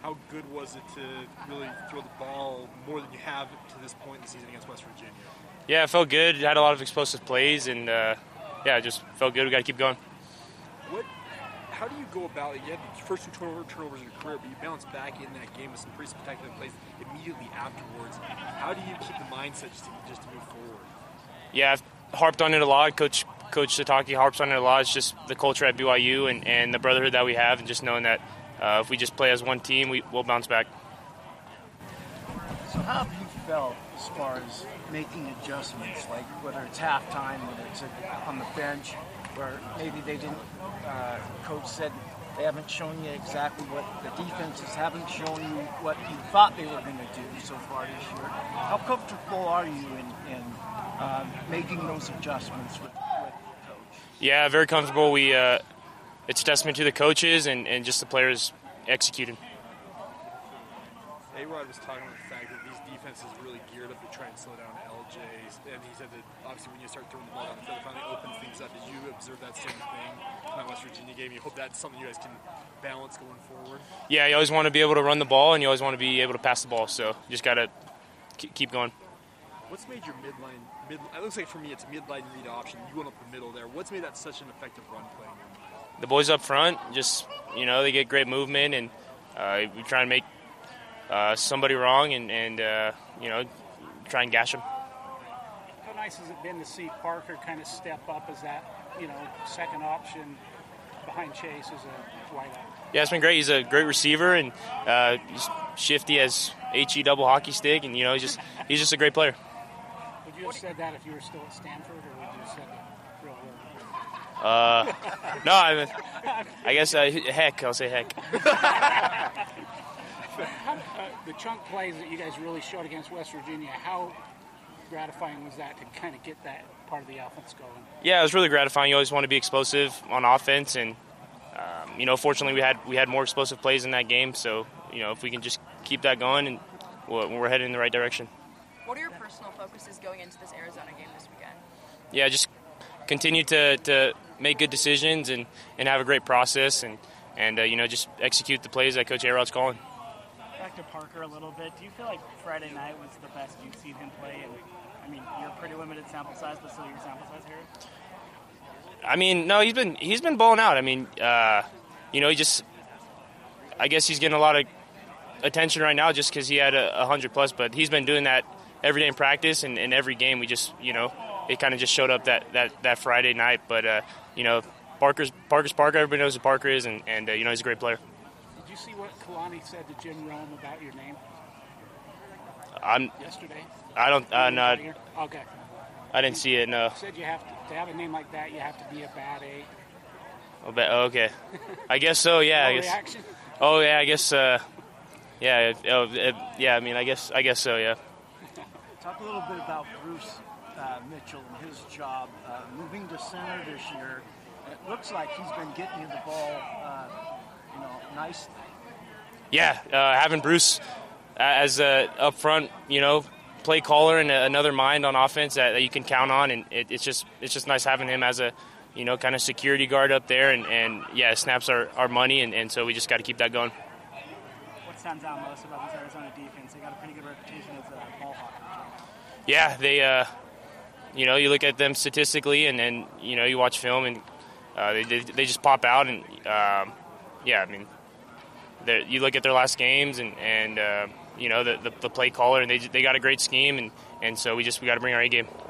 how good was it to really throw the ball more than you have to this point in the season against West Virginia? Yeah, it felt good. Had a lot of explosive plays, and it just felt good. We got to keep going. How do you go about it? You had the first 2 turnovers in your career, but you bounced back in that game with some pretty spectacular plays immediately afterwards. How do you keep the mindset just to move forward? Yeah, I've harped on it a lot. Coach Sataki harps on it a lot. It's just the culture at BYU and the brotherhood that we have, and just knowing that if we just play as one team, we'll bounce back. So how have you felt as far as making adjustments, like whether it's halftime, whether it's on the bench, where maybe they didn't, coach said they haven't shown you exactly what the defenses haven't shown you what you thought they were going to do so far this year. How comfortable are you in making those adjustments with coach? Yeah, very comfortable. It's a testament to the coaches and just the players executing. A-Rod was talking about the fact that these defenses really geared up to try and slow down LJ's, and he said that obviously when you start throwing the ball down the field, it finally opens things up. Did you observe that same thing in that West Virginia game? You hope that's something you guys can balance going forward? Yeah, you always want to be able to run the ball, and you always want to be able to pass the ball, so you just got to keep going. What's made your midline, it looks like for me it's a midline read option. You went up the middle there. What's made that such an effective run play in your mind? The boys up front, just, they get great movement, and we try and make somebody wrong and try and gash them. How nice has it been to see Parker kind of step up as that, second option behind Chase as a wideout? Yeah, it's been great. He's a great receiver, and he's shifty as HE double hockey stick, and he's just a great player. Would you have said that if you were still at Stanford, or would you have said it real no, I guess heck. I'll say heck. The chunk plays that you guys really showed against West Virginia, how gratifying was that to kind of get that part of the offense going? Yeah, it was really gratifying. You always want to be explosive on offense, and fortunately we had more explosive plays in that game. So if we can just keep that going, and we're heading in the right direction. What are your personal focuses going into this Arizona game this weekend? Yeah, just continue to make good decisions and have a great process, and just execute the plays that Coach A-Rod's calling. Back to Parker a little bit. Do you feel like Friday night was the best you've seen him play? And you're a pretty limited sample size, but still your sample size here. No, he's been balling out. I guess he's getting a lot of attention right now just because he had 100+, but he's been doing that every day in practice and in every game. We just, it kind of just showed up that Friday night. But, Parker's Parker. Everybody knows who Parker is, and he's a great player. Did you see what Kalani said to Jim Rome about your name? Yesterday? I don't. No. Okay. I didn't see it. No. He said you have to have a name like that. You have to be a bad A. Oh, okay. I guess so. Yeah. No I guess. Reaction? Oh yeah. I guess. Yeah. Yeah. I guess so. Yeah. Talk a little bit about Bruce Mitchell and his job moving to center this year. It looks like he's been getting you the ball, nicely. Yeah, having Bruce as up front, play caller and another mind on offense that you can count on, and it's just nice having him as a kind of security guard up there, and snaps our money, and so we just got to keep that going. What stands out most about this Arizona defense? They got a pretty good reputation as a ball hawker. Yeah, they you look at them statistically, and you watch film, and they just pop out, and you look at their last games, and the play caller, and they got a great scheme, and so we got to bring our A game.